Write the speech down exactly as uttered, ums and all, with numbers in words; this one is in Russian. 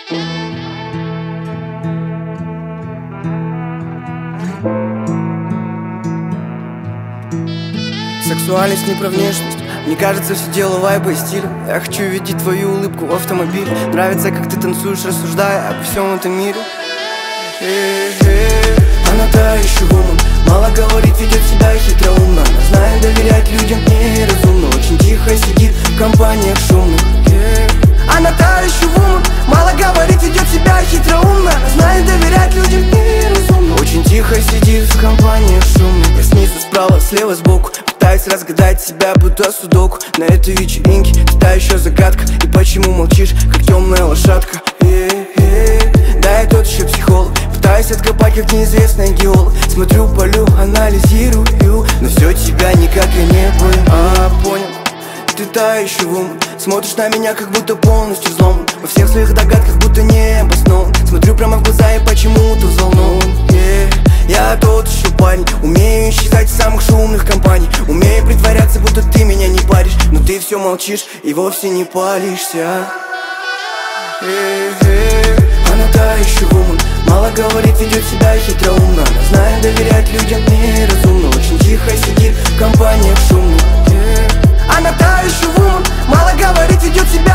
Сексуальность не про внешность. Мне кажется, все дело вайба и стиля. Я хочу видеть твою улыбку в автомобиле. Нравится, как ты танцуешь, рассуждая обо всем этом мире. Она та еще вумен. Мало говорит, ведет себя хитроумно. Она знает доверять людям неразумно. Очень тихо сидит в компаниях шумных. Она та еще вумен. Мало говорит, ведет себя хитроумно. Она знает доверять людям неразумно. Очень тихо сидит в компаниях шумных. Я снизу, справа, слева, сбоку. Пытаюсь разгадать себя, будто судоку. На этой вечеринке ты та еще загадка. И почему молчишь, как темная лошадка? Е-е-е. Да, я тот еще психолог. Пытаюсь откопать, как неизвестный геолог. Смотрю, полю, анализирую. Но все тебя никак я не понял. А, понял. Ты та еще вумен. Смотришь на меня, как будто полностью взломан. Во всех своих догадках, будто не обоснован. Смотрю прямо в глаза и почему-то взволнован. yeah. Я тот еще парень. Умею исчезать из самых шумных компаний. Умею притворяться, будто ты меня не паришь. Но ты все молчишь и вовсе не палишься. yeah. Она та еще вумен. Мало говорит, ведет себя хитроумно. Она знает доверять людям неразумно. Очень тихо сидит в компаниях шумных. yeah. Она та еще вумен. Мало говорит, ведет себя